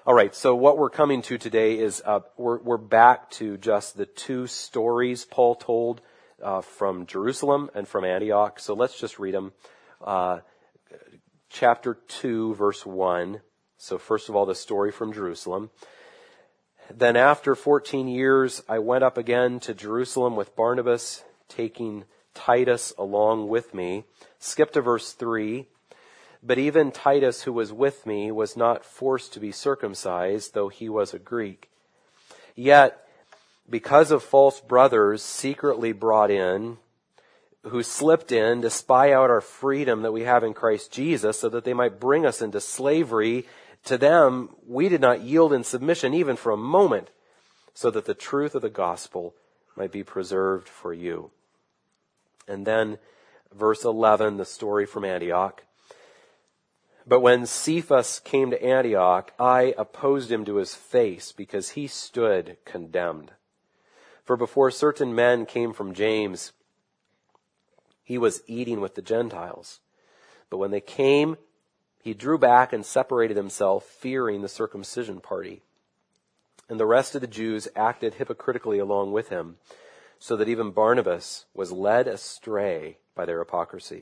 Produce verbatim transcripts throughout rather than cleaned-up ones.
All right, so what we're coming to today is uh, we're, we're back to just the two stories Paul told uh, from Jerusalem and from Antioch. So let's just read them. Uh, chapter two, verse one. So first of all, the story from Jerusalem. Then after fourteen years, I went up again to Jerusalem with Barnabas, taking Titus along with me. Skip to verse three. But even Titus, who was with me, was not forced to be circumcised, though he was a Greek. Yet, because of false brothers secretly brought in, who slipped in to spy out our freedom that we have in Christ Jesus, so that they might bring us into slavery, to them we did not yield in submission even for a moment, so that the truth of the gospel might be preserved for you. And then, verse eleven, the story from Antioch. But when Cephas came to Antioch, I opposed him to his face, because he stood condemned. For before certain men came from James, he was eating with the Gentiles. But when they came, he drew back and separated himself, fearing the circumcision party. And the rest of the Jews acted hypocritically along with him, so that even Barnabas was led astray by their hypocrisy.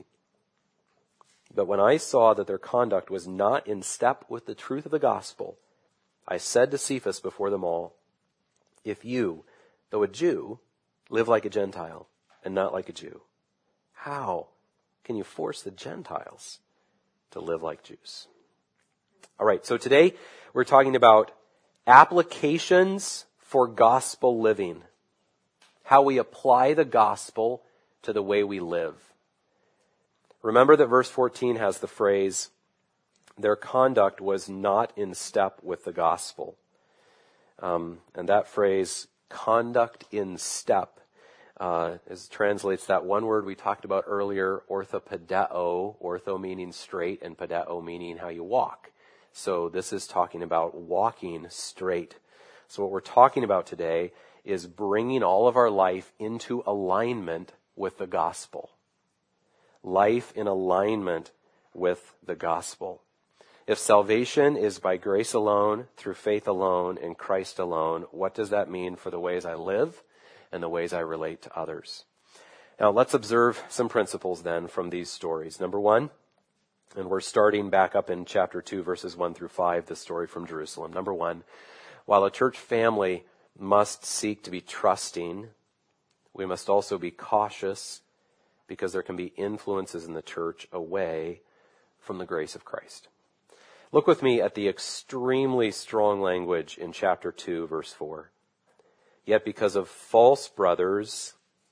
But when I saw that their conduct was not in step with the truth of the gospel, I said to Cephas before them all, if you, though a Jew, live like a Gentile and not like a Jew, how can you force the Gentiles to live like Jews? All right, so today we're talking about applications for gospel living, how we apply the gospel to the way we live. Remember that verse fourteen has the phrase, their conduct was not in step with the gospel. Um, and that phrase, conduct in step, uh, is, translates that one word we talked about earlier, orthopedeo, ortho meaning straight and pedeo meaning how you walk. So this is talking about walking straight. So what we're talking about today is bringing all of our life into alignment with the gospel. Life in alignment with the gospel. If salvation is by grace alone, through faith alone, in Christ alone, what does that mean for the ways I live and the ways I relate to others? Now let's observe some principles then from these stories. Number one, and we're starting back up in chapter two, verses one through five, the story from Jerusalem. Number one, while a church family must seek to be trusting, we must also be cautious, because there can be influences in the church away from the grace of Christ. Look with me at the extremely strong language in chapter two, verse four. Yet because of false brothers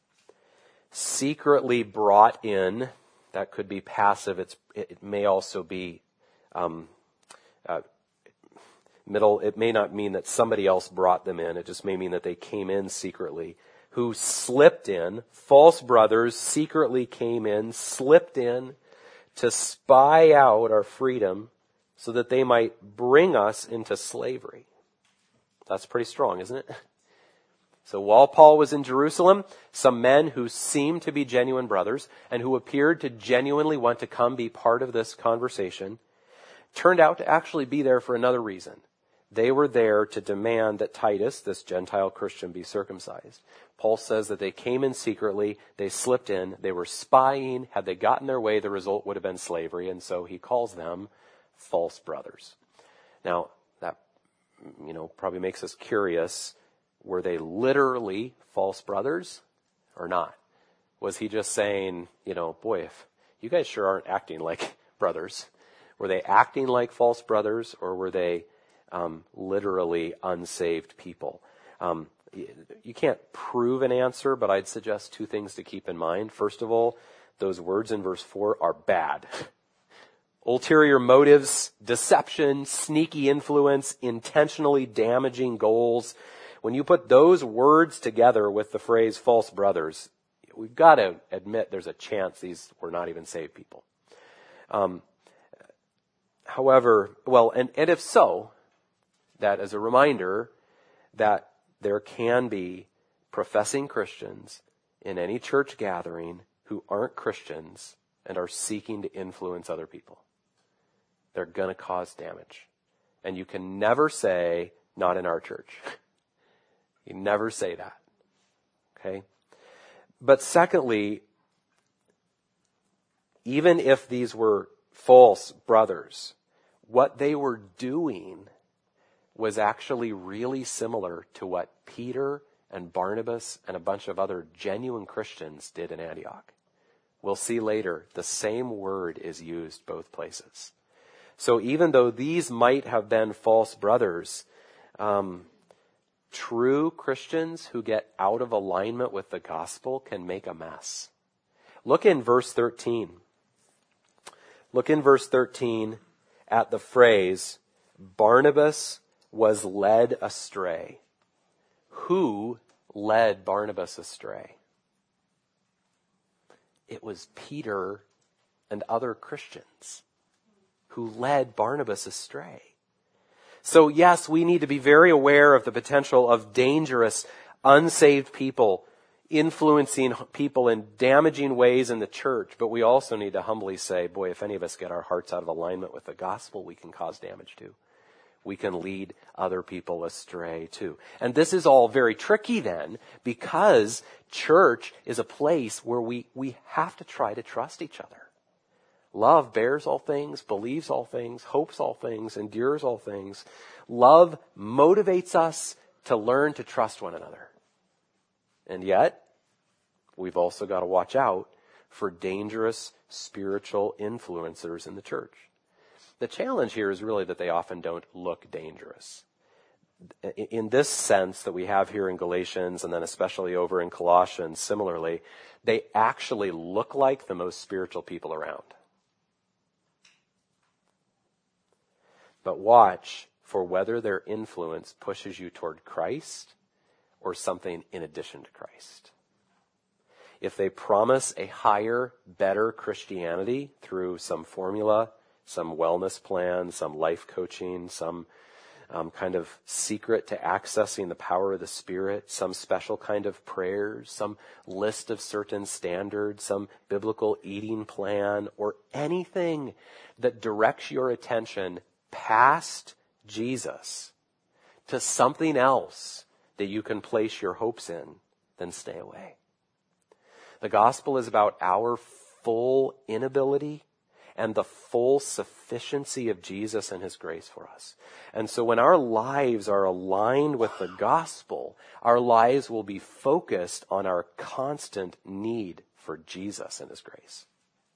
secretly brought in, that could be passive, it's, it may also be um, uh, middle, it may not mean that somebody else brought them in, it just may mean that they came in secretly. Who slipped in, false brothers secretly came in, slipped in to spy out our freedom so that they might bring us into slavery. That's pretty strong, isn't it? So while Paul was in Jerusalem, some men who seemed to be genuine brothers and who appeared to genuinely want to come be part of this conversation turned out to actually be there for another reason. They were there to demand that Titus, this Gentile Christian, be circumcised. Paul says that they came in secretly, they slipped in, they were spying. Had they gotten their way, the result would have been slavery, and so he calls them false brothers. Now, that, you know, probably makes us curious. Were they literally false brothers or not? Was he just saying, you know, boy, if you guys sure aren't acting like brothers. Were they acting like false brothers, or were they Um, literally unsaved people? Um, you can't prove an answer, but I'd suggest two things to keep in mind. First of all, those words in verse four are bad. Ulterior motives, deception, sneaky influence, intentionally damaging goals. When you put those words together with the phrase false brothers, we've got to admit there's a chance these were not even saved people. Um, however, well, and, and if so, that as a reminder that there can be professing Christians in any church gathering who aren't Christians and are seeking to influence other people. They're going to cause damage. And you can never say, not in our church. You never say that. Okay? But secondly, even if these were false brothers, what they were doing was actually really similar to what Peter and Barnabas and a bunch of other genuine Christians did in Antioch. We'll see later, the same word is used both places. So even though these might have been false brothers, um, true Christians who get out of alignment with the gospel can make a mess. Look in verse thirteen. Look in verse thirteen at the phrase, Barnabas was led astray. Who led Barnabas astray? It was Peter and other Christians who led Barnabas astray. So yes, we need to be very aware of the potential of dangerous, unsaved people influencing people in damaging ways in the church, but we also need to humbly say, boy, if any of us get our hearts out of alignment with the gospel, we can cause damage too. We can lead other people astray too. And this is all very tricky then, because church is a place where we, we have to try to trust each other. Love bears all things, believes all things, hopes all things, endures all things. Love motivates us to learn to trust one another. And yet, we've also got to watch out for dangerous spiritual influencers in the church. The challenge here is really that they often don't look dangerous. In this sense that we have here in Galatians, and then especially over in Colossians, similarly, they actually look like the most spiritual people around. But watch for whether their influence pushes you toward Christ or something in addition to Christ. If they promise a higher, better Christianity through some formula, some wellness plan, some life coaching, some um, kind of secret to accessing the power of the Spirit, some special kind of prayers, some list of certain standards, some biblical eating plan, or anything that directs your attention past Jesus to something else that you can place your hopes in, then stay away. The gospel is about our full inability and the full sufficiency of Jesus and his grace for us. And so when our lives are aligned with the gospel, our lives will be focused on our constant need for Jesus and his grace.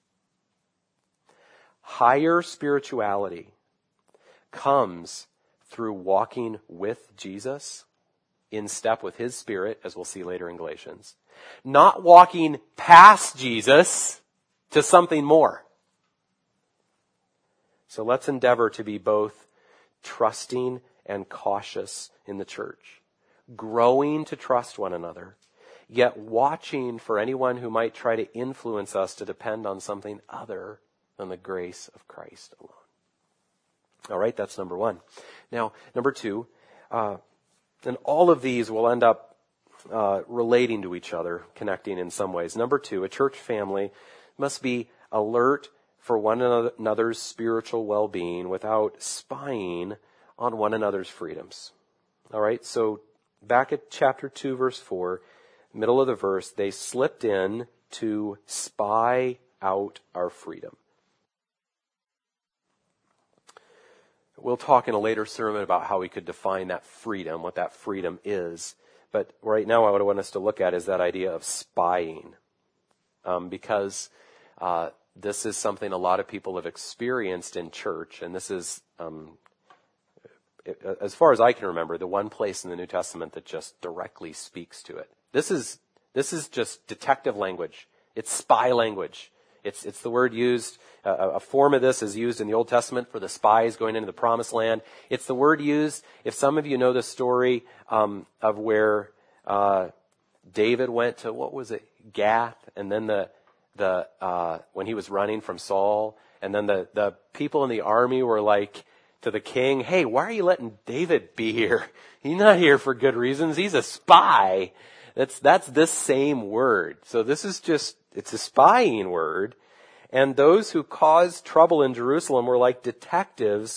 Higher spirituality comes through walking with Jesus in step with his Spirit, as we'll see later in Galatians. Not walking past Jesus to something more. So let's endeavor to be both trusting and cautious in the church, growing to trust one another, yet watching for anyone who might try to influence us to depend on something other than the grace of Christ alone. All right, that's number one. Now, number two, uh, and all of these will end up uh, relating to each other, connecting in some ways. Number two, a church family must be alert for one another's spiritual well-being without spying on one another's freedoms. All right, so back at chapter two, verse four, middle of the verse, they slipped in to spy out our freedom. We'll talk in a later sermon about how we could define that freedom, what that freedom is. But right now what I want us to look at is that idea of spying. Um, because uh, this is something a lot of people have experienced in church. And this is, um, it, as far as I can remember, the one place in the New Testament that just directly speaks to it. This is this is just detective language. It's spy language. It's it's the word used, uh, a form of this is used in the Old Testament for the spies going into the Promised Land. It's the word used, if some of you know the story um, of where uh, David went to, what was it, Gath, and then the the uh, when he was running from Saul, and then the, the people in the army were like to the king, hey, why are you letting David be here? He's not here for good reasons. He's a spy. That's that's this same word. So this is just, it's a spying word. And those who caused trouble in Jerusalem were like detectives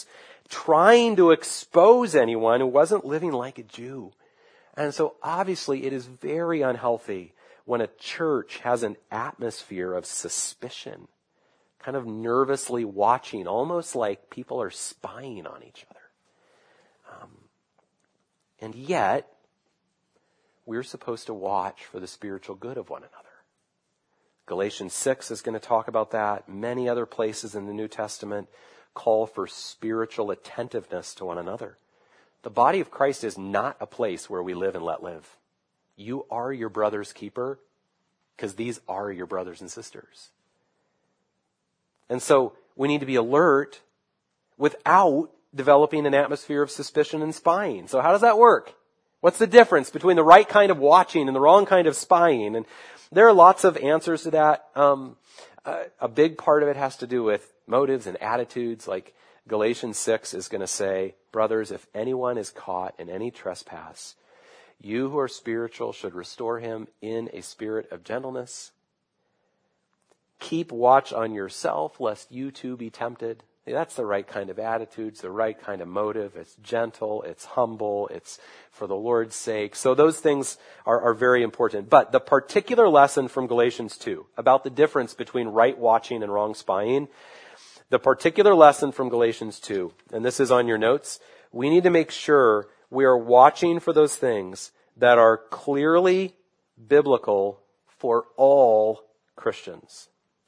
trying to expose anyone who wasn't living like a Jew. And so obviously it is very unhealthy when a church has an atmosphere of suspicion, kind of nervously watching, almost like people are spying on each other. Um, and yet, we're supposed to watch for the spiritual good of one another. Galatians six is going to talk about that. Many other places in the New Testament call for spiritual attentiveness to one another. The body of Christ is not a place where we live and let live. You are your brother's keeper because these are your brothers and sisters. And so we need to be alert without developing an atmosphere of suspicion and spying. So how does that work? What's the difference between the right kind of watching and the wrong kind of spying? And there are lots of answers to that. Um, a, a big part of it has to do with motives and attitudes. Like Galatians six is going to say, brothers, if anyone is caught in any trespass, you who are spiritual should restore him in a spirit of gentleness. Keep watch on yourself, lest you too be tempted. That's the right kind of attitude. It's the right kind of motive. It's gentle. It's humble. It's for the Lord's sake. So those things are, are very important. But the particular lesson from Galatians two about the difference between right watching and wrong spying, the particular lesson from Galatians two, and this is on your notes, we need to make sure we are watching for those things that are clearly biblical for all Christians.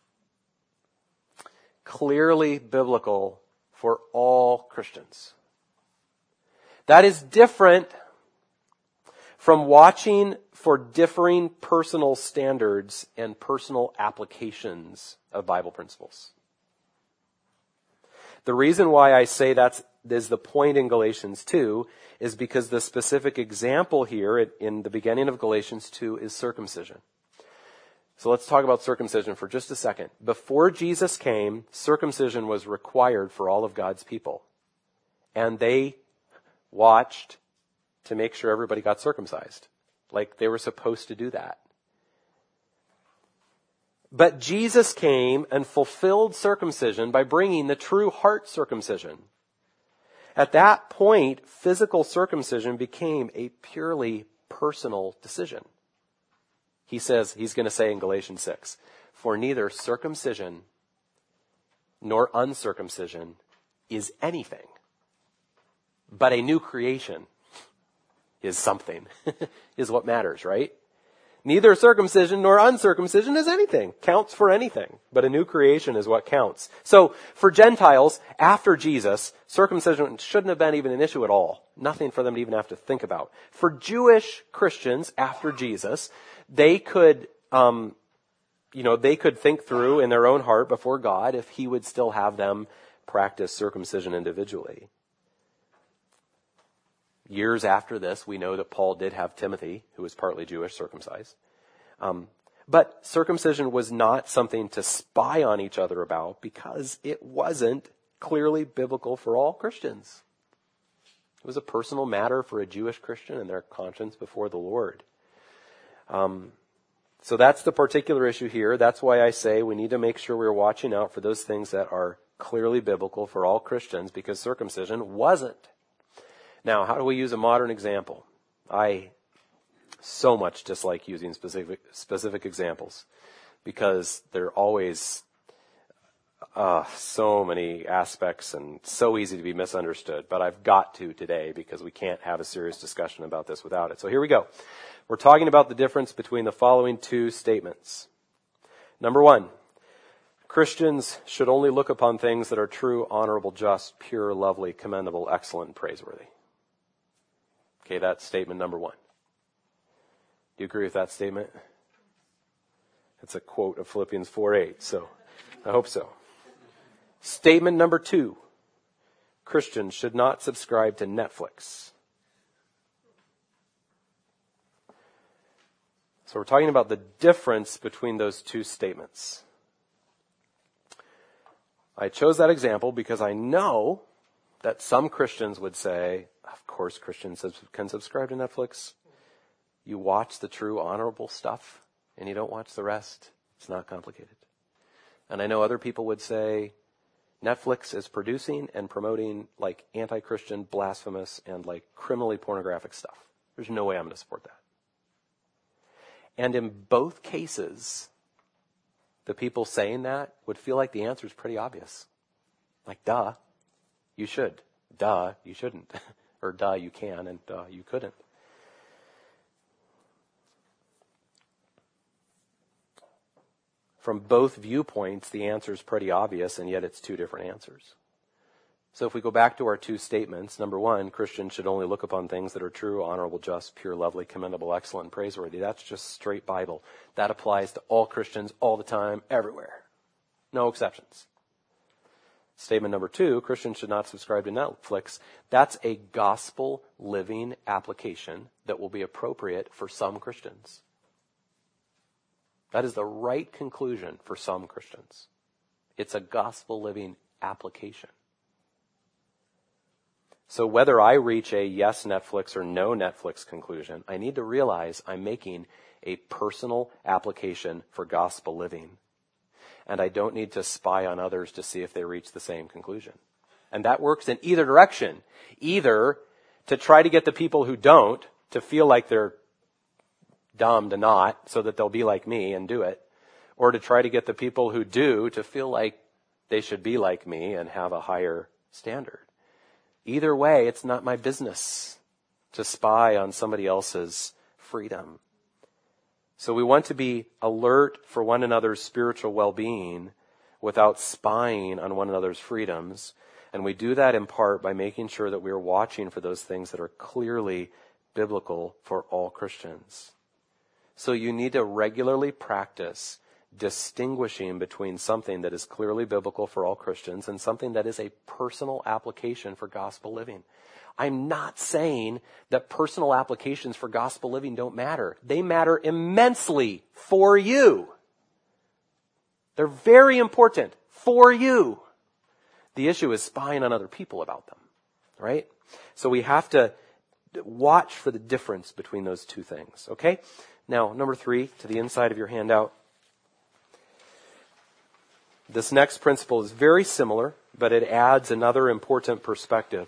Clearly biblical for all Christians. That is different from watching for differing personal standards and personal applications of Bible principles. The reason why I say that's is the point in Galatians two is because the specific example here in the beginning of Galatians two is circumcision. So let's talk about circumcision for just a second. Before Jesus came, circumcision was required for all of God's people. And they watched to make sure everybody got circumcised. Like they were supposed to do that. But Jesus came and fulfilled circumcision by bringing the true heart circumcision. At that point, physical circumcision became a purely personal decision. He says, he's going to say in Galatians six, for neither circumcision nor uncircumcision is anything, but a new creation is something, is what matters, right? Neither circumcision nor uncircumcision is anything, counts for anything, but a new creation is what counts. So for Gentiles, after Jesus, circumcision shouldn't have been even an issue at all. Nothing for them to even have to think about. For Jewish Christians, after Jesus, they could, um, you know, they could think through in their own heart before God if he would still have them practice circumcision individually. Years after this, we know that Paul did have Timothy, who was partly Jewish, circumcised. Um, but circumcision was not something to spy on each other about because it wasn't clearly biblical for all Christians. It was a personal matter for a Jewish Christian and their conscience before the Lord. Um, so that's the particular issue here. That's why I say we need to make sure we're watching out for those things that are clearly biblical for all Christians because circumcision wasn't. Now, how do we use a modern example? I so much dislike using specific specific examples because they're always uh, so many aspects and so easy to be misunderstood. But I've got to today because we can't have a serious discussion about this without it. So here we go. We're talking about the difference between the following two statements. Number one, Christians should only look upon things that are true, honorable, just, pure, lovely, commendable, excellent, and praiseworthy. Okay, that's statement number one. Do you agree with that statement? It's a quote of Philippians four eight, so I hope so. Statement number two. Christians should not subscribe to Netflix. So we're talking about the difference between those two statements. I chose that example because I know that some Christians would say, of course Christians can subscribe to Netflix. You watch the true honorable stuff and you don't watch the rest. It's not complicated. And I know other people would say, Netflix is producing and promoting like anti-Christian, blasphemous, and like criminally pornographic stuff. There's no way I'm going to support that. And in both cases, the people saying that would feel like the answer is pretty obvious. Like, duh, you should. Duh, you shouldn't. Or duh, you can, and duh, you couldn't. From both viewpoints, the answer is pretty obvious, and yet it's two different answers. So if we go back to our two statements, number one, Christians should only look upon things that are true, honorable, just, pure, lovely, commendable, excellent, praiseworthy. That's just straight Bible. That applies to all Christians all the time, everywhere. No exceptions. Statement number two, Christians should not subscribe to Netflix. That's a gospel living application that will be appropriate for some Christians. That is the right conclusion for some Christians. It's a gospel living application. So whether I reach a yes Netflix or no Netflix conclusion, I need to realize I'm making a personal application for gospel living. And I don't need to spy on others to see if they reach the same conclusion. And that works in either direction. Either to try to get the people who don't to feel like they're dumb to not, so that they'll be like me and do it, or to try to get the people who do to feel like they should be like me and have a higher standard. Either way, it's not my business to spy on somebody else's freedom. So we want to be alert for one another's spiritual well-being without spying on one another's freedoms. And we do that in part by making sure that we are watching for those things that are clearly biblical for all Christians. So you need to regularly practice distinguishing between something that is clearly biblical for all Christians and something that is a personal application for gospel living. I'm not saying that personal applications for gospel living don't matter. They matter immensely for you. They're very important for you. The issue is spying on other people about them, right? So we have to watch for the difference between those two things, okay? Now, number three, to the inside of your handout. This next principle is very similar, but it adds another important perspective.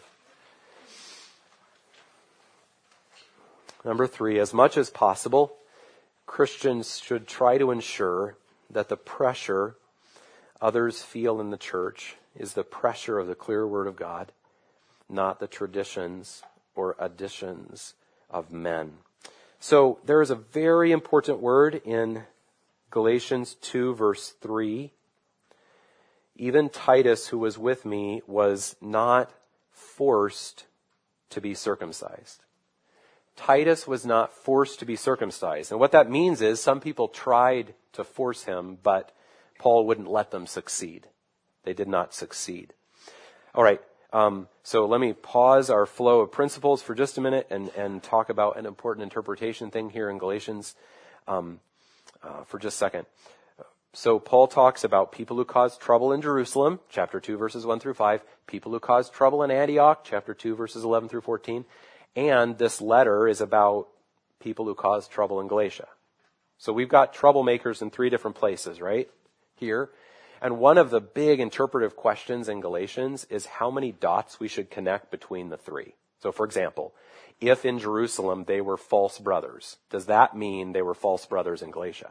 Number three, as much as possible, Christians should try to ensure that the pressure others feel in the church is the pressure of the clear Word of God, not the traditions or additions of men. So there is a very important word in Galatians two, verse three. Even Titus, who was with me, was not forced to be circumcised. Titus was not forced to be circumcised. And what that means is some people tried to force him, but Paul wouldn't let them succeed. They did not succeed. All right, um, so let me pause our flow of principles for just a minute and, and talk about an important interpretation thing here in Galatians um, uh, for just a second. So Paul talks about people who caused trouble in Jerusalem, chapter two, verses one through five, people who caused trouble in Antioch, chapter two, verses eleven through fourteen, and this letter is about people who caused trouble in Galatia. So we've got troublemakers in three different places, right? Here. And one of the big interpretive questions in Galatians is how many dots we should connect between the three. So for example, if in Jerusalem they were false brothers, does that mean they were false brothers in Galatia?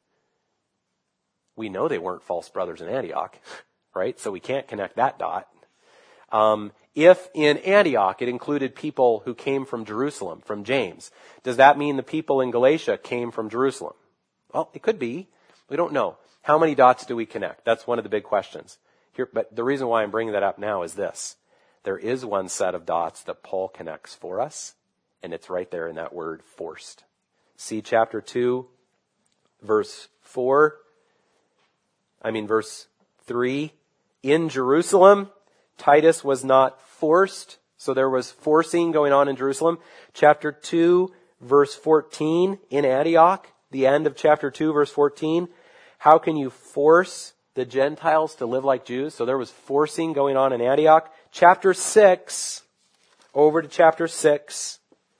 We know they weren't false brothers in Antioch, right? So we can't connect that dot. Um, if in Antioch it included people who came from Jerusalem, from James, does that mean the people in Galatia came from Jerusalem? Well, it could be. We don't know. How many dots do we connect? That's one of the big questions. Here, but the reason why I'm bringing that up now is this. There is one set of dots that Paul connects for us, and it's right there in that word forced. See chapter two, verse four. I mean, verse three. In Jerusalem, Titus was not forced, so there was forcing going on in Jerusalem. Chapter two, verse fourteen, in Antioch, the end of chapter two, verse fourteen. How can you force the Gentiles to live like Jews? So there was forcing going on in Antioch. Chapter six, over to chapter six.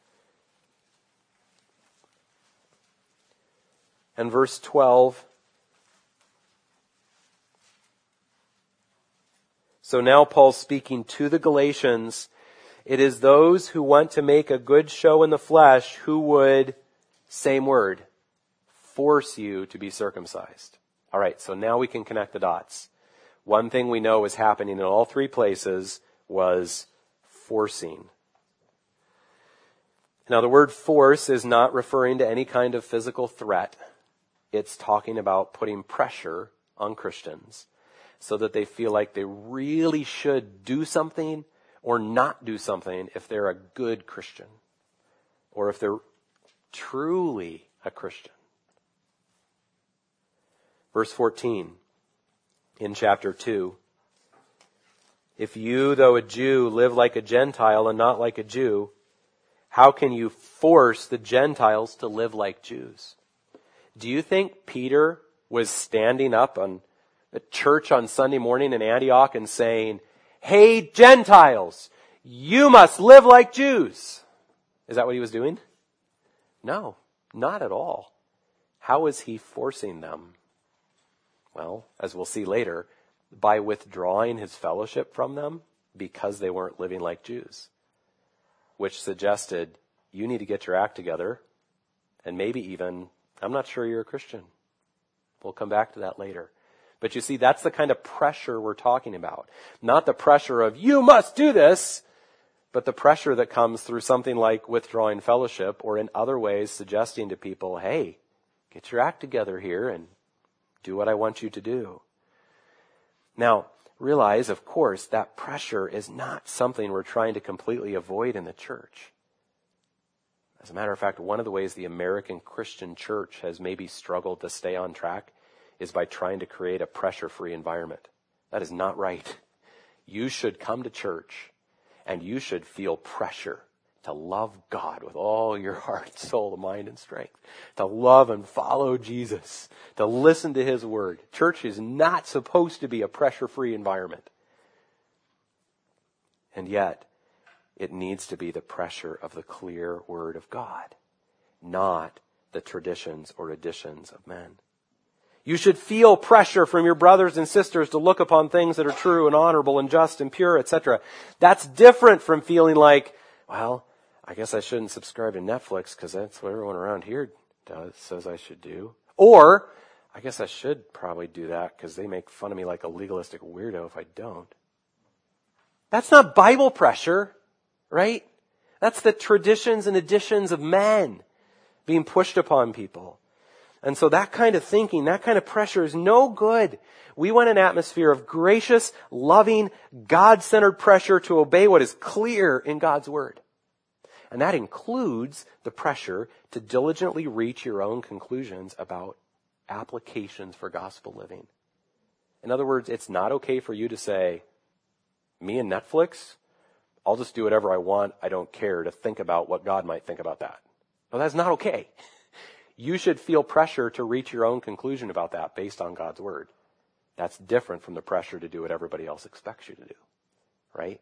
And verse twelve. So now Paul's speaking to the Galatians. It is those who want to make a good show in the flesh who would, same word, force you to be circumcised. All right, so now we can connect the dots. One thing we know was happening in all three places was forcing. Now, the word force is not referring to any kind of physical threat. It's talking about putting pressure on Christians so that they feel like they really should do something or not do something if they're a good Christian or if they're truly a Christian. Verse fourteen in chapter two. If you, though a Jew, live like a Gentile and not like a Jew, how can you force the Gentiles to live like Jews? Do you think Peter was standing up on the church on Sunday morning in Antioch and saying, "Hey, Gentiles, you must live like Jews"? Is that what he was doing? No, not at all. How was he forcing them? Well, as we'll see later, by withdrawing his fellowship from them because they weren't living like Jews, which suggested you need to get your act together and maybe even, I'm not sure you're a Christian. We'll come back to that later. But you see, that's the kind of pressure we're talking about. Not the pressure of, you must do this, but the pressure that comes through something like withdrawing fellowship or in other ways suggesting to people, hey, get your act together here and do what I want you to do. Now, realize, of course, that pressure is not something we're trying to completely avoid in the church. As a matter of fact, one of the ways the American Christian church has maybe struggled to stay on track is by trying to create a pressure-free environment. That is not right. You should come to church and you should feel pressure to love God with all your heart, soul, mind, and strength. To love and follow Jesus. To listen to his word. Church is not supposed to be a pressure-free environment. And yet, it needs to be the pressure of the clear word of God, not the traditions or additions of men. You should feel pressure from your brothers and sisters to look upon things that are true and honorable and just and pure, et cetera. That's different from feeling like, well, I guess I shouldn't subscribe to Netflix because that's what everyone around here does, says I should do. Or, I guess I should probably do that because they make fun of me like a legalistic weirdo if I don't. That's not Bible pressure, right? That's the traditions and additions of men being pushed upon people. And so that kind of thinking, that kind of pressure is no good. We want an atmosphere of gracious, loving, God-centered pressure to obey what is clear in God's word. And that includes the pressure to diligently reach your own conclusions about applications for gospel living. In other words, it's not okay for you to say, me and Netflix, I'll just do whatever I want. I don't care to think about what God might think about that. No, that's not okay. You should feel pressure to reach your own conclusion about that based on God's word. That's different from the pressure to do what everybody else expects you to do, right?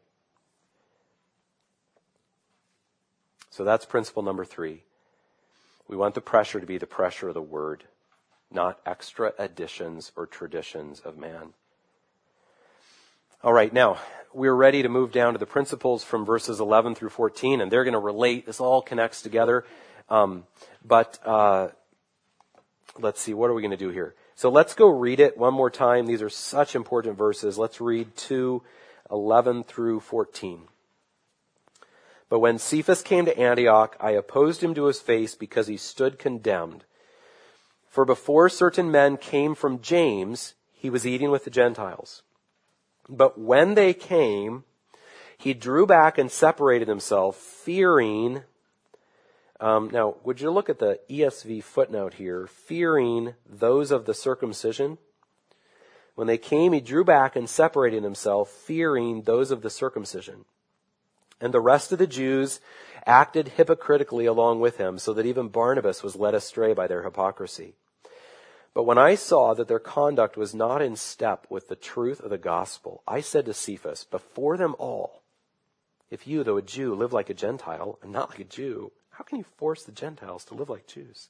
So that's principle number three. We want the pressure to be the pressure of the word, not extra additions or traditions of man. All right, now, we're ready to move down to the principles from verses eleven through fourteen, and they're going to relate. This all connects together. Um, but uh, let's see, what are we going to do here? So let's go read it one more time. These are such important verses. Let's read two, eleven through fourteen. But when Cephas came to Antioch, I opposed him to his face because he stood condemned. For before certain men came from James, he was eating with the Gentiles. But when they came, he drew back and separated himself, fearing... Um, now, would you look at the E S V footnote here? Fearing those of the circumcision. When they came, he drew back and separated himself, fearing those of the circumcision. And the rest of the Jews acted hypocritically along with him, so that even Barnabas was led astray by their hypocrisy. But when I saw that their conduct was not in step with the truth of the gospel, I said to Cephas, before them all, if you, though a Jew, live like a Gentile and not like a Jew, how can you force the Gentiles to live like Jews?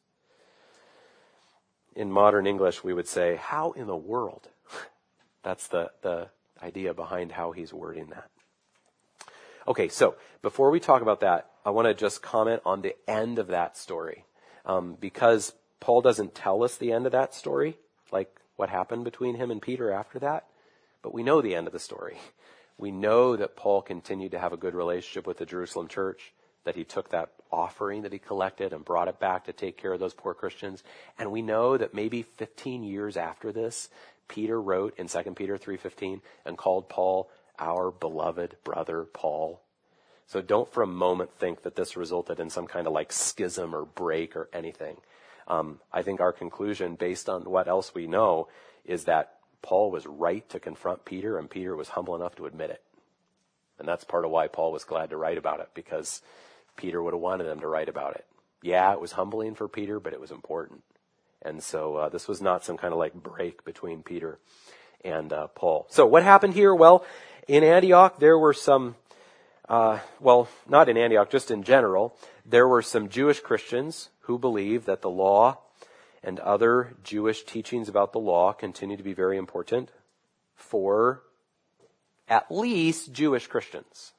In modern English, we would say, how in the world? That's the, the idea behind how he's wording that. Okay, so before we talk about that, I want to just comment on the end of that story. Um, because Paul doesn't tell us the end of that story, like what happened between him and Peter after that, but we know the end of the story. We know that Paul continued to have a good relationship with the Jerusalem church, that he took that offering that he collected and brought it back to take care of those poor Christians. And we know that maybe fifteen years after this, Peter wrote in Second Peter three fifteen and called Paul our beloved brother Paul. So don't for a moment think that this resulted in some kind of like schism or break or anything. Um, I think our conclusion, based on what else we know, is that Paul was right to confront Peter, and Peter was humble enough to admit it. And that's part of why Paul was glad to write about it, because Peter would have wanted him to write about it. Yeah, it was humbling for Peter, but it was important. And so uh, this was not some kind of like break between Peter and uh, Paul. So what happened here? Well, in Antioch, there were some, uh, well, not in Antioch, just in general, there were some Jewish Christians who believed that the law and other Jewish teachings about the law continue to be very important for at least Jewish Christians.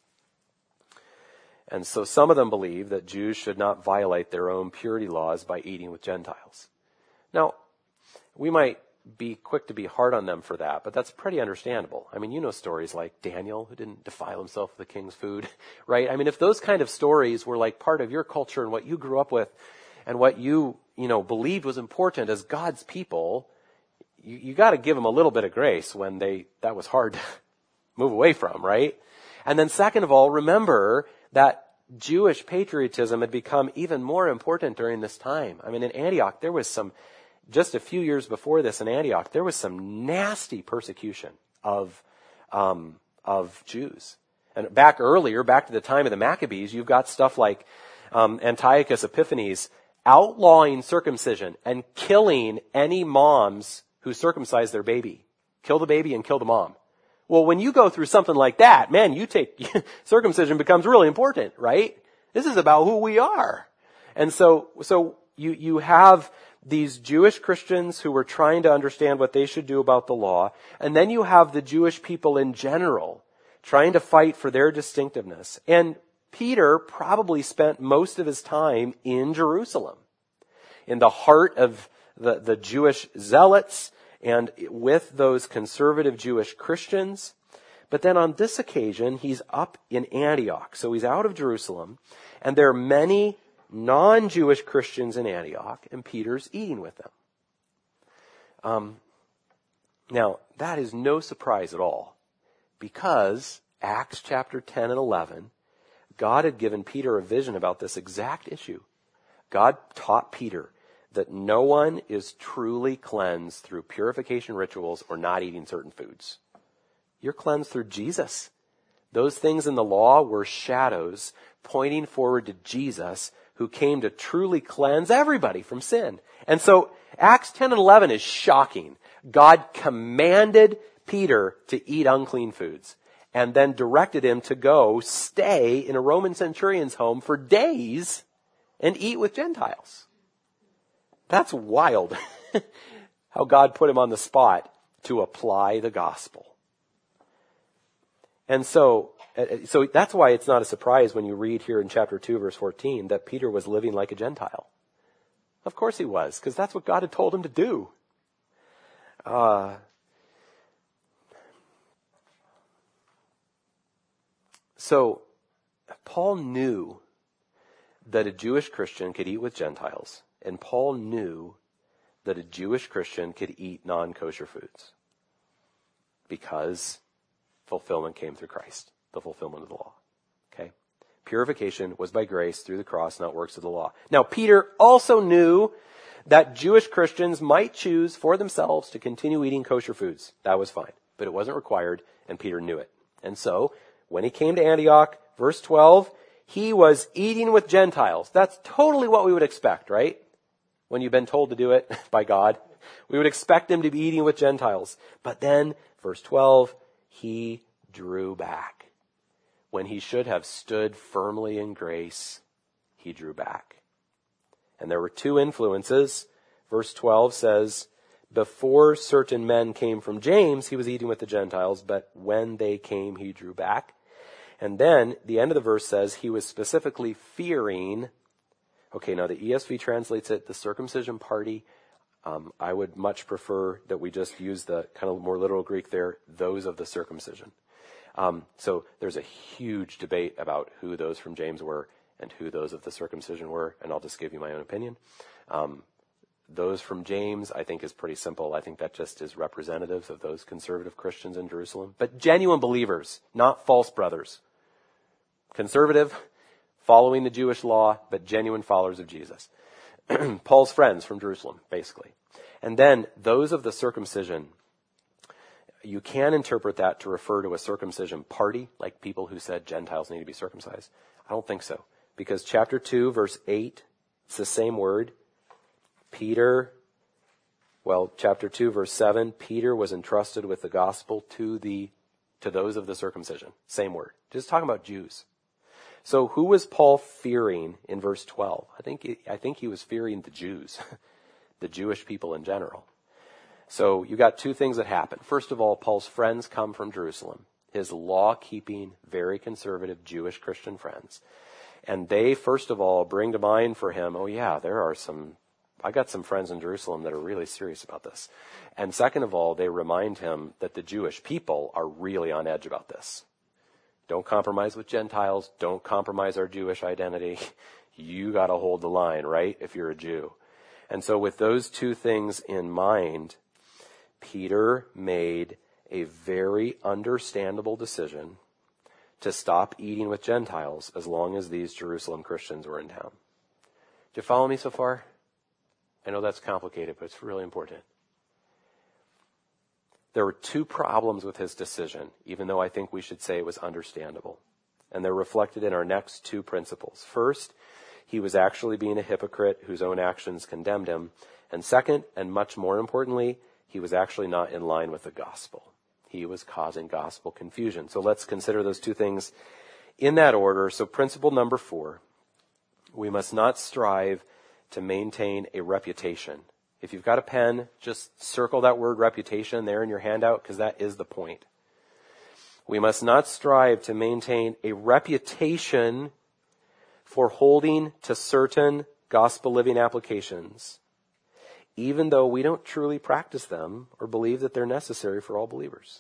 And so some of them believe that Jews should not violate their own purity laws by eating with Gentiles. Now, we might be quick to be hard on them for that, but that's pretty understandable. I mean, you know stories like Daniel, who didn't defile himself with the king's food, right? I mean, if those kind of stories were like part of your culture and what you grew up with and what you, you know, believed was important as God's people, you, you got to give them a little bit of grace when they, that was hard to move away from, right? And then second of all, remember that Jewish patriotism had become even more important during this time. I mean, in Antioch, there was some, just a few years before this in Antioch, there was some nasty persecution of, um, of Jews. And back earlier, back to the time of the Maccabees, you've got stuff like um, Antiochus Epiphanes outlawing circumcision and killing any moms who circumcise their baby. Kill the baby and kill the mom. Well, when you go through something like that, man, you take, circumcision becomes really important, right? This is about who we are. And so, so you, you have these Jewish Christians who were trying to understand what they should do about the law. And then you have the Jewish people in general trying to fight for their distinctiveness. And Peter probably spent most of his time in Jerusalem, in the heart of the, the Jewish zealots, and with those conservative Jewish Christians. But then on this occasion, he's up in Antioch. So he's out of Jerusalem, and there are many non-Jewish Christians in Antioch, and Peter's eating with them. Um, now, that is no surprise at all, because Acts chapter ten and eleven, God had given Peter a vision about this exact issue. God taught Peter that no one is truly cleansed through purification rituals or not eating certain foods. You're cleansed through Jesus. Those things in the law were shadows pointing forward to Jesus, who came to truly cleanse everybody from sin. And so Acts ten and eleven is shocking. God commanded Peter to eat unclean foods and then directed him to go stay in a Roman centurion's home for days and eat with Gentiles. That's wild how God put him on the spot to apply the gospel. And so, so that's why it's not a surprise when you read here in chapter two, verse fourteen, that Peter was living like a Gentile. Of course he was, because that's what God had told him to do. Uh, so, Paul knew that a Jewish Christian could eat with Gentiles. And Paul knew that a Jewish Christian could eat non-kosher foods because fulfillment came through Christ, the fulfillment of the law. Okay? Purification was by grace through the cross, not works of the law. Now, Peter also knew that Jewish Christians might choose for themselves to continue eating kosher foods. That was fine, but it wasn't required, and Peter knew it. And so, when he came to Antioch, verse twelve, he was eating with Gentiles. That's totally what we would expect, right? When you've been told to do it by God, we would expect him to be eating with Gentiles. But then, verse twelve, he drew back. When he should have stood firmly in grace, he drew back. And there were two influences. Verse twelve says, Before certain men came from James, he was eating with the Gentiles, but when they came, he drew back. And then the end of the verse says he was specifically fearing. Okay, now the E S V translates it, the circumcision party. Um, I would much prefer that we just use the kind of more literal Greek there, those of the circumcision. Um, so there's a huge debate about who those from James were and who those of the circumcision were, and I'll just give you my own opinion. Um, those from James, I think, is pretty simple. I think that just is representatives of those conservative Christians in Jerusalem. But genuine believers, not false brothers. Conservative, following the Jewish law, but genuine followers of Jesus. Paul's friends from Jerusalem, basically. And then those of the circumcision, you can interpret that to refer to a circumcision party, like people who said Gentiles need to be circumcised. I don't think so. Because chapter two, verse eight, it's the same word. Peter, well, chapter two, verse seven, Peter was entrusted with the gospel to the to those of the circumcision. Same word. Just talking about Jews. So who was Paul fearing in verse twelve? I think he, I think he was fearing the Jews, the Jewish people in general. So you got two things that happen. First of all, Paul's friends come from Jerusalem, his law-keeping, very conservative Jewish Christian friends. And they, first of all, bring to mind for him, oh yeah, there are some, I got some friends in Jerusalem that are really serious about this. And second of all, they remind him that the Jewish people are really on edge about this. Don't compromise with Gentiles. Don't compromise our Jewish identity. You got to hold the line, right, if you're a Jew. And so with those two things in mind, Peter made a very understandable decision to stop eating with Gentiles as long as these Jerusalem Christians were in town. Do you follow me so far? I know that's complicated, but it's really important. There were two problems with his decision, even though I think we should say it was understandable. And they're reflected in our next two principles. First, he was actually being a hypocrite whose own actions condemned him. And second, and much more importantly, he was actually not in line with the gospel. He was causing gospel confusion. So let's consider those two things in that order. So principle number four, we must not strive to maintain a reputation. If you've got a pen, just circle that word reputation there in your handout, because that is the point. We must not strive to maintain a reputation for holding to certain gospel living applications, even though we don't truly practice them or believe that they're necessary for all believers.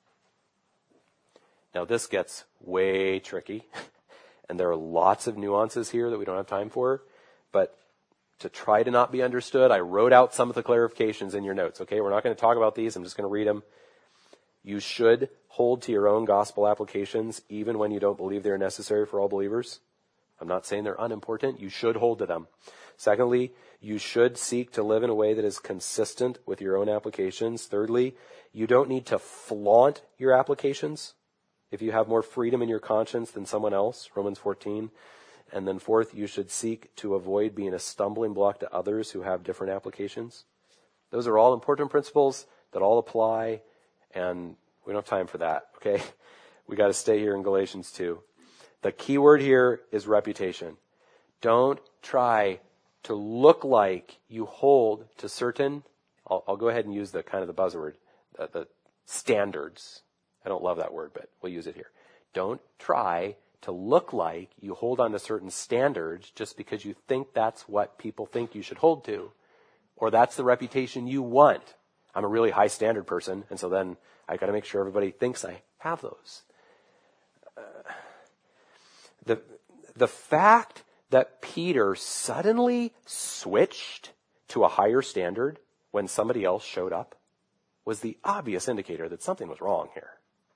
Now this gets way tricky, and there are lots of nuances here that we don't have time for, but to try to not be understood, I wrote out some of the clarifications in your notes. Okay, we're not going to talk about these. I'm just going to read them. You should hold to your own gospel applications even when you don't believe they're necessary for all believers. I'm not saying they're unimportant. You should hold to them. Secondly, you should seek to live in a way that is consistent with your own applications. Thirdly, you don't need to flaunt your applications if you have more freedom in your conscience than someone else. Romans fourteen. And then fourth, you should seek to avoid being a stumbling block to others who have different applications. Those are all important principles that all apply, and we don't have time for that, okay? We got to stay here in Galatians two. The key word here is reputation. Don't try to look like you hold to certain, I'll, I'll go ahead and use the kind of the buzzword, the, the standards. I don't love that word, but we'll use it here. Don't try to look like you hold on to certain standards just because you think that's what people think you should hold to, or that's the reputation you want. I'm a really high standard person, and so then I got to make sure everybody thinks I have those. Uh, the the fact that Peter suddenly switched to a higher standard when somebody else showed up was the obvious indicator that something was wrong here.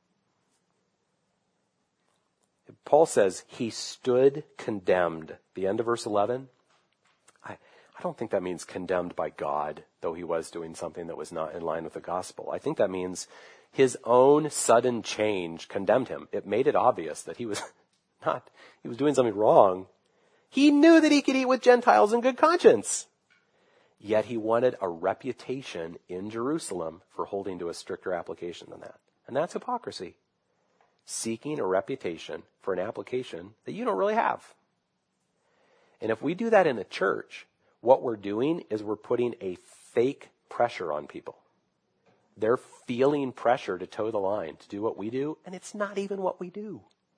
Paul says he stood condemned. The end of verse eleven. I, I don't think that means condemned by God, though he was doing something that was not in line with the gospel. I think that means his own sudden change condemned him. It made it obvious that he was not, he was doing something wrong. He knew that he could eat with Gentiles in good conscience. Yet he wanted a reputation in Jerusalem for holding to a stricter application than that. And that's hypocrisy. Seeking a reputation for an application that you don't really have. And if we do that in the church, what we're doing is we're putting a fake pressure on people. They're feeling pressure to toe the line, to do what we do, and it's not even what we do.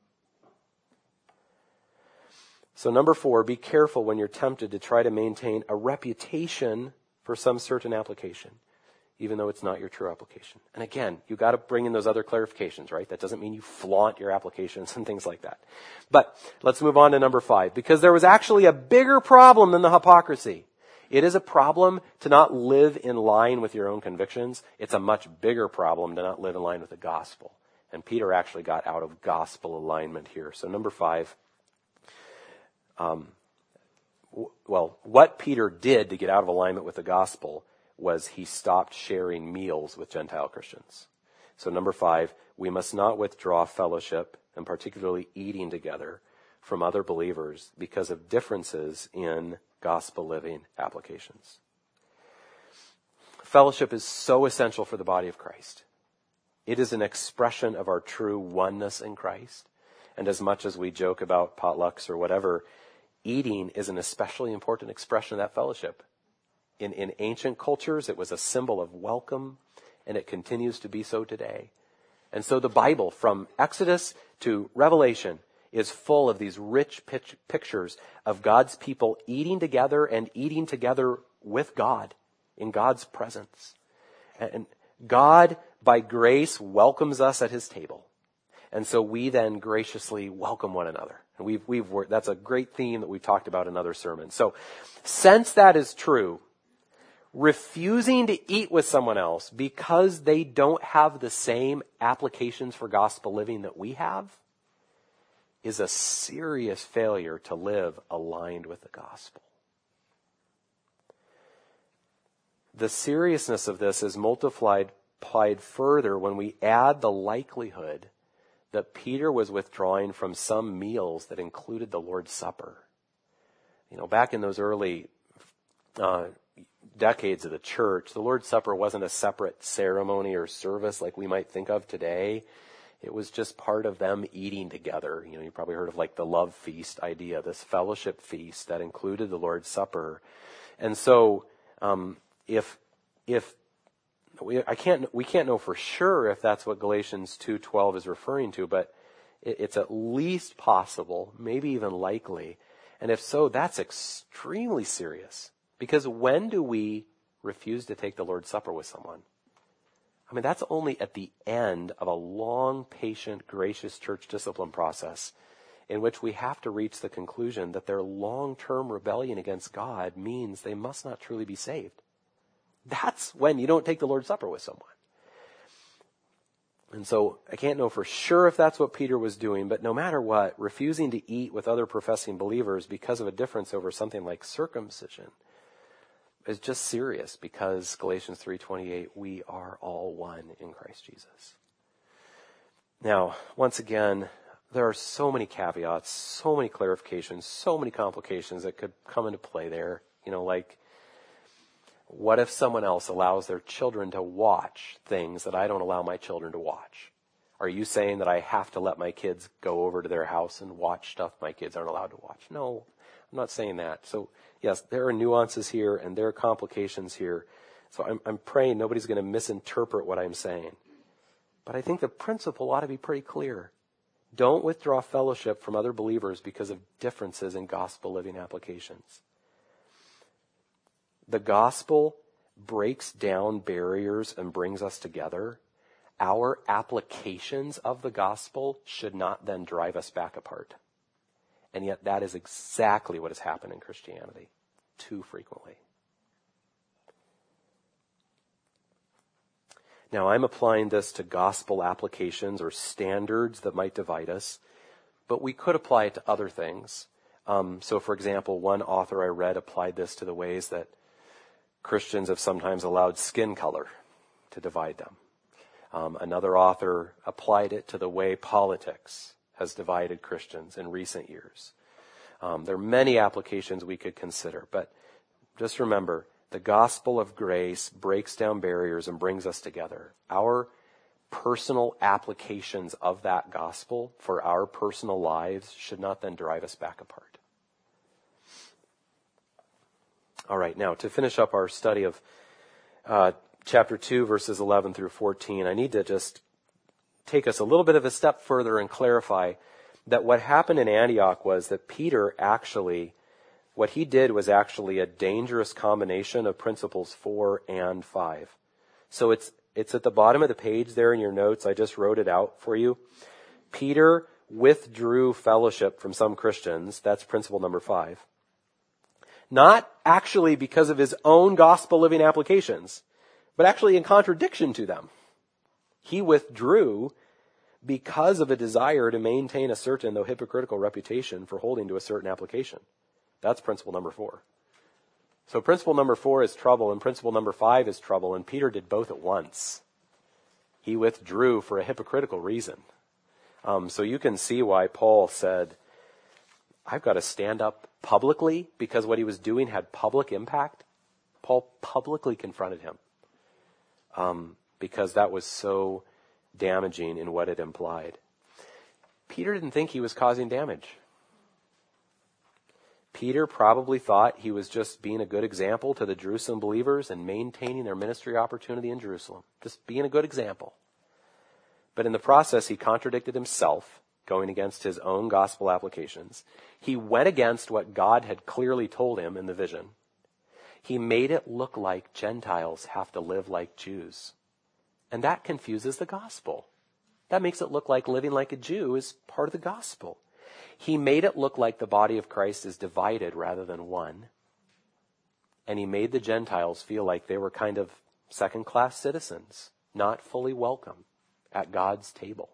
So number four, be careful when you're tempted to try to maintain a reputation for some certain application, even though it's not your true application. And again, you got to bring in those other clarifications, right? That doesn't mean you flaunt your applications and things like that. But let's move on to number five, because there was actually a bigger problem than the hypocrisy. It is a problem to not live in line with your own convictions. It's a much bigger problem to not live in line with the gospel. And Peter actually got out of gospel alignment here. So number five, um, w- well, what Peter did to get out of alignment with the gospel was he stopped sharing meals with Gentile Christians. So number five, we must not withdraw fellowship, and particularly eating together, from other believers because of differences in gospel living applications. Fellowship is so essential for the body of Christ. It is an expression of our true oneness in Christ. And as much as we joke about potlucks or whatever, eating is an especially important expression of that fellowship. In, in ancient cultures, it was a symbol of welcome, and it continues to be so today. And so the Bible, from Exodus to Revelation, is full of these rich pitch, pictures of God's people eating together and eating together with God, in God's presence. And God, by grace, welcomes us at his table. And so we then graciously welcome one another. And we've, we've worked, that's a great theme that we've talked about in other sermons. So since that is true, refusing to eat with someone else because they don't have the same applications for gospel living that we have is a serious failure to live aligned with the gospel. The seriousness of this is multiplied applied further when we add the likelihood that Peter was withdrawing from some meals that included the Lord's Supper. You know, back in those early uh, decades of the church, the Lord's Supper wasn't a separate ceremony or service like we might think of today. It was just part of them eating together. You know, you probably heard of like the love feast idea, this fellowship feast that included the Lord's Supper. And so, um, if, if, we, I can't, we can't know for sure if that's what Galatians two twelve is referring to, but it, it's at least possible, maybe even likely. And if so, that's extremely serious. Because when do we refuse to take the Lord's Supper with someone? I mean, that's only at the end of a long, patient, gracious church discipline process in which we have to reach the conclusion that their long-term rebellion against God means they must not truly be saved. That's when you don't take the Lord's Supper with someone. And so I can't know for sure if that's what Peter was doing, but no matter what, refusing to eat with other professing believers because of a difference over something like circumcision is just serious, because Galatians three twenty-eight, we are all one in Christ Jesus. Now, once again, there are so many caveats, so many clarifications, so many complications that could come into play there. You know, like, what if someone else allows their children to watch things that I don't allow my children to watch? Are you saying that I have to let my kids go over to their house and watch stuff my kids aren't allowed to watch? No, I'm not saying that. So, yes, there are nuances here and there are complications here. So I'm, I'm praying nobody's going to misinterpret what I'm saying. But I think the principle ought to be pretty clear. Don't withdraw fellowship from other believers because of differences in gospel living applications. The gospel breaks down barriers and brings us together. Our applications of the gospel should not then drive us back apart. And yet that is exactly what has happened in Christianity too frequently. Now, I'm applying this to gospel applications or standards that might divide us, but we could apply it to other things. Um, so, for example, one author I read applied this to the ways that Christians have sometimes allowed skin color to divide them. Um, another author applied it to the way politics has divided Christians in recent years. Um, there are many applications we could consider, but just remember, the gospel of grace breaks down barriers and brings us together. Our personal applications of that gospel for our personal lives should not then drive us back apart. All right, now to finish up our study of uh, chapter two, verses eleven through fourteen, I need to just take us a little bit of a step further and clarify that what happened in Antioch was that Peter actually, what he did was actually a dangerous combination of principles four and five. So it's it's at the bottom of the page there in your notes. I just wrote it out for you. Peter withdrew fellowship from some Christians. That's principle number five. Not actually because of his own gospel living applications, but actually in contradiction to them. He withdrew because of a desire to maintain a certain, though hypocritical, reputation for holding to a certain application. That's principle number four. So principle number four is trouble, and principle number five is trouble, and Peter did both at once. He withdrew for a hypocritical reason. Um, so you can see why Paul said, I've got to stand up publicly, because what he was doing had public impact. Paul publicly confronted him um, because that was so damaging in what it implied. Peter didn't think he was causing damage. Peter probably thought he was just being a good example to the Jerusalem believers and maintaining their ministry opportunity in Jerusalem. Just being a good example. But in the process, he contradicted himself, going against his own gospel applications. He went against what God had clearly told him in the vision. He made it look like Gentiles have to live like Jews. And that confuses the gospel. That makes it look like living like a Jew is part of the gospel. He made it look like the body of Christ is divided rather than one. And he made the Gentiles feel like they were kind of second-class citizens, not fully welcome at God's table.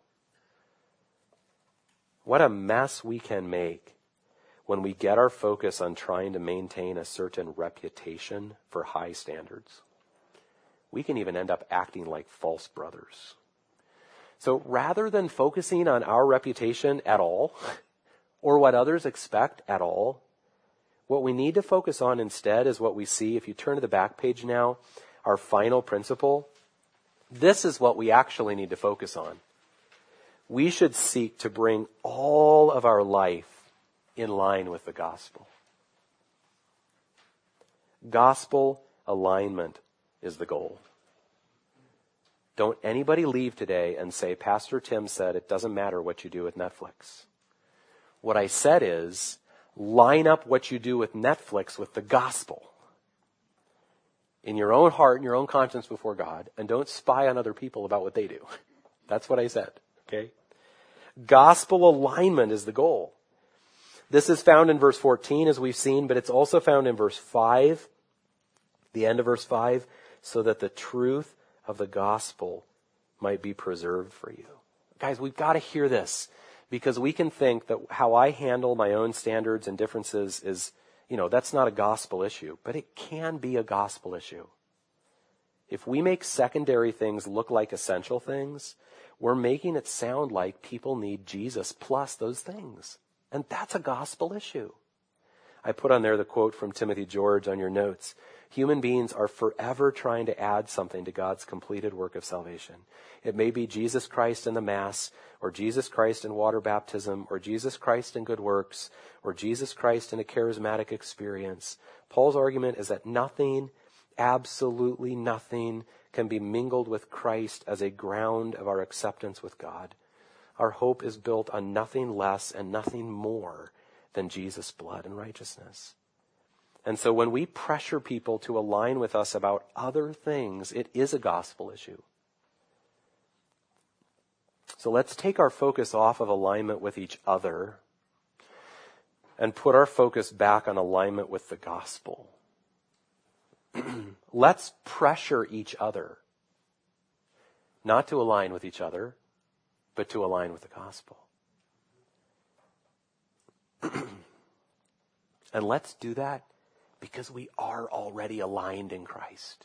What a mess we can make when we get our focus on trying to maintain a certain reputation for high standards. We can even end up acting like false brothers. So rather than focusing on our reputation at all, or what others expect at all, what we need to focus on instead is what we see. If you turn to the back page now, our final principle, this is what we actually need to focus on. We should seek to bring all of our life in line with the gospel. Gospel alignment is the goal. Don't anybody leave today and say, Pastor Tim said it doesn't matter what you do with Netflix. What I said is, line up what you do with Netflix with the gospel in your own heart and your own conscience before God, and don't spy on other people about what they do. That's what I said, okay? Gospel alignment is the goal. This is found in verse fourteen, as we've seen, but it's also found in verse five, the end of verse five, so that the truth of the gospel might be preserved for you. Guys, we've got to hear this, because we can think that how I handle my own standards and differences is, you know, that's not a gospel issue, but it can be a gospel issue. If we make secondary things look like essential things, we're making it sound like people need Jesus plus those things. And that's a gospel issue. I put on there the quote from Timothy George on your notes. Human beings are forever trying to add something to God's completed work of salvation. It may be Jesus Christ in the Mass, or Jesus Christ in water baptism, or Jesus Christ in good works, or Jesus Christ in a charismatic experience. Paul's argument is that nothing, absolutely nothing, can be mingled with Christ as a ground of our acceptance with God. Our hope is built on nothing less and nothing more than Jesus' blood and righteousness. And so when we pressure people to align with us about other things, it is a gospel issue. So let's take our focus off of alignment with each other and put our focus back on alignment with the gospel. Let's pressure each other, not to align with each other, but to align with the gospel. And let's do that because we are already aligned in Christ.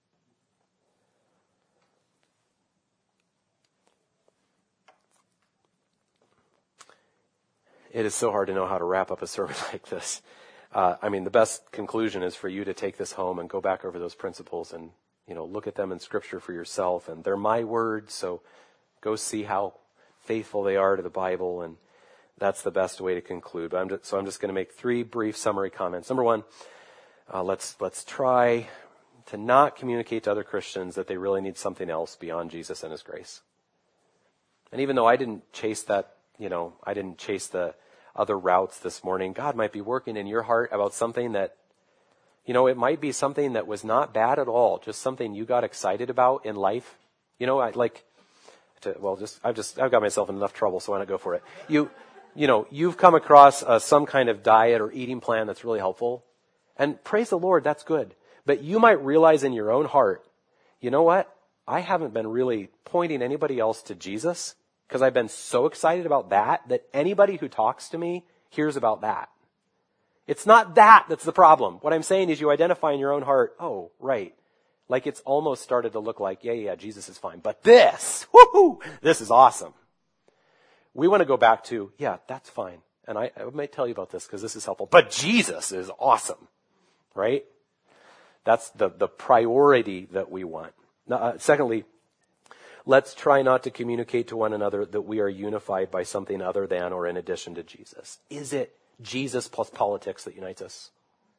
It is so hard to know how to wrap up a sermon like this. Uh, I mean, the best conclusion is for you to take this home and go back over those principles and, you know, look at them in Scripture for yourself. And they're my words, so go see how faithful they are to the Bible, and that's the best way to conclude. But I'm just, so I'm just going to make three brief summary comments. Number one, uh, let's let's try to not communicate to other Christians that they really need something else beyond Jesus and his grace. And even though I didn't chase that, you know, I didn't chase the other routes this morning, God might be working in your heart about something that, you know, it might be something that was not bad at all, just something you got excited about in life. You know, I like to, well, just, I've just, I've got myself in enough trouble, so why not go for it? You, you know, you've come across uh, some kind of diet or eating plan that's really helpful. And praise the Lord, that's good. But you might realize in your own heart, you know what? I haven't been really pointing anybody else to Jesus because I've been so excited about that that anybody who talks to me hears about that. It's not that that's the problem. What I'm saying is you identify in your own heart, oh, right. Like it's almost started to look like, yeah, yeah, Jesus is fine. But this, woohoo, this is awesome. We want to go back to, yeah, that's fine. And I, I might tell you about this because this is helpful. But Jesus is awesome, right? That's the, the priority that we want. Now, uh, secondly, let's try not to communicate to one another that we are unified by something other than or in addition to Jesus. Is it Jesus plus politics that unites us?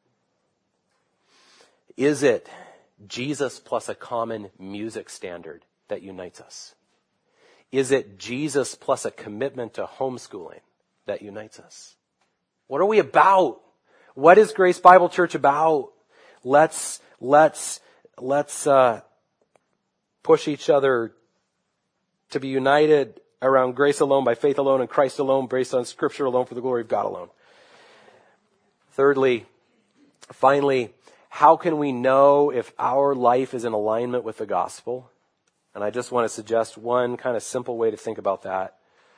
Is it Jesus plus a common music standard that unites us? Is it Jesus plus a commitment to homeschooling that unites us? What are we about? What is Grace Bible Church about? Let's, let's, let's, uh, push each other to be united around grace alone, by faith alone, and Christ alone, based on Scripture alone, for the glory of God alone. Thirdly, finally, how can we know if our life is in alignment with the gospel? And I just want to suggest one kind of simple way to think about that.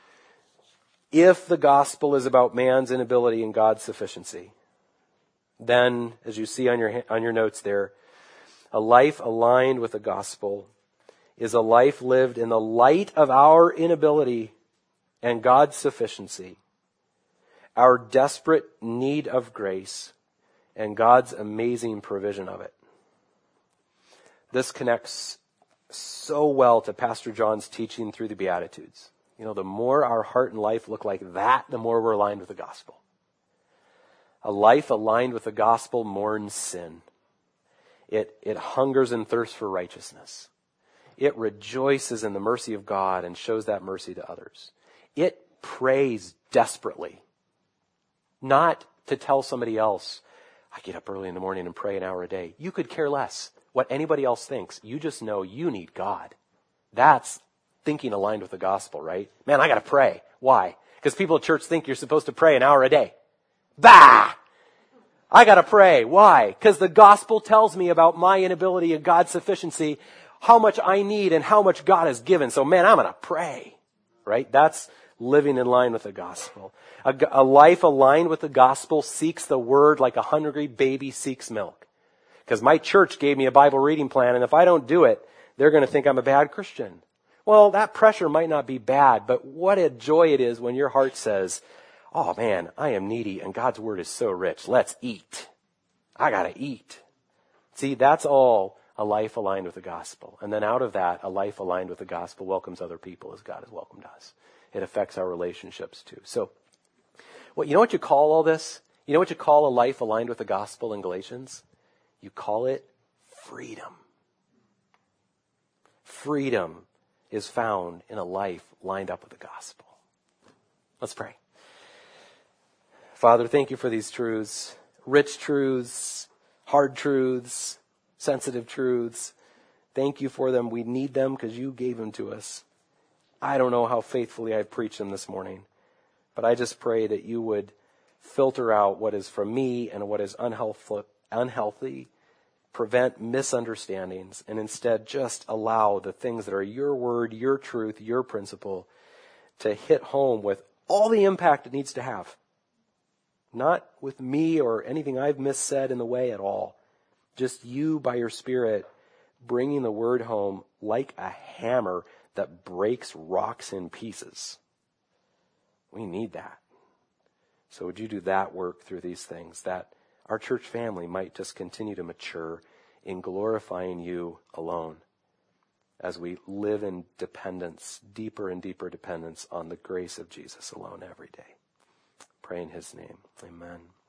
If the gospel is about man's inability and God's sufficiency, then, as you see on your on your notes there, a life aligned with the gospel is a life lived in the light of our inability and God's sufficiency, our desperate need of grace, and God's amazing provision of it. This connects so well to Pastor John's teaching through the Beatitudes. You know, the more our heart and life look like that, the more we're aligned with the gospel. A life aligned with the gospel mourns sin. It, it hungers and thirsts for righteousness. It rejoices in the mercy of God and shows that mercy to others. It prays desperately, not to tell somebody else, I get up early in the morning and pray an hour a day. You could care less what anybody else thinks. You just know you need God. That's thinking aligned with the gospel, right? Man, I got to pray. Why? Because people at church think you're supposed to pray an hour a day. Bah! I got to pray. Why? Because the gospel tells me about my inability and God's sufficiency, how much I need and how much God has given. So man, I'm going to pray, right? That's living in line with the gospel. A, a life aligned with the gospel seeks the word like a hungry baby seeks milk. Because my church gave me a Bible reading plan, and if I don't do it, they're going to think I'm a bad Christian. Well, that pressure might not be bad, but what a joy it is when your heart says, oh man, I am needy and God's word is so rich. Let's eat. I got to eat. See, that's all a life aligned with the gospel. And then out of that, a life aligned with the gospel welcomes other people as God has welcomed us. It affects our relationships too. So, well, you know what you call all this? You know what you call a life aligned with the gospel in Galatians? You call it freedom. Freedom is found in a life lined up with the gospel. Let's pray. Father, thank you for these truths, rich truths, hard truths, sensitive truths. Thank you for them. We need them because you gave them to us. I don't know how faithfully I preached them this morning, but I just pray that you would filter out what is from me and what is unhealthy, prevent misunderstandings, and instead just allow the things that are your word, your truth, your principle to hit home with all the impact it needs to have. Not with me or anything I've missaid in the way at all. Just you by your Spirit bringing the word home like a hammer that breaks rocks in pieces. We need that. So would you do that work through these things, that our church family might just continue to mature in glorifying you alone as we live in dependence, deeper and deeper dependence on the grace of Jesus alone every day. Pray in his name. Amen.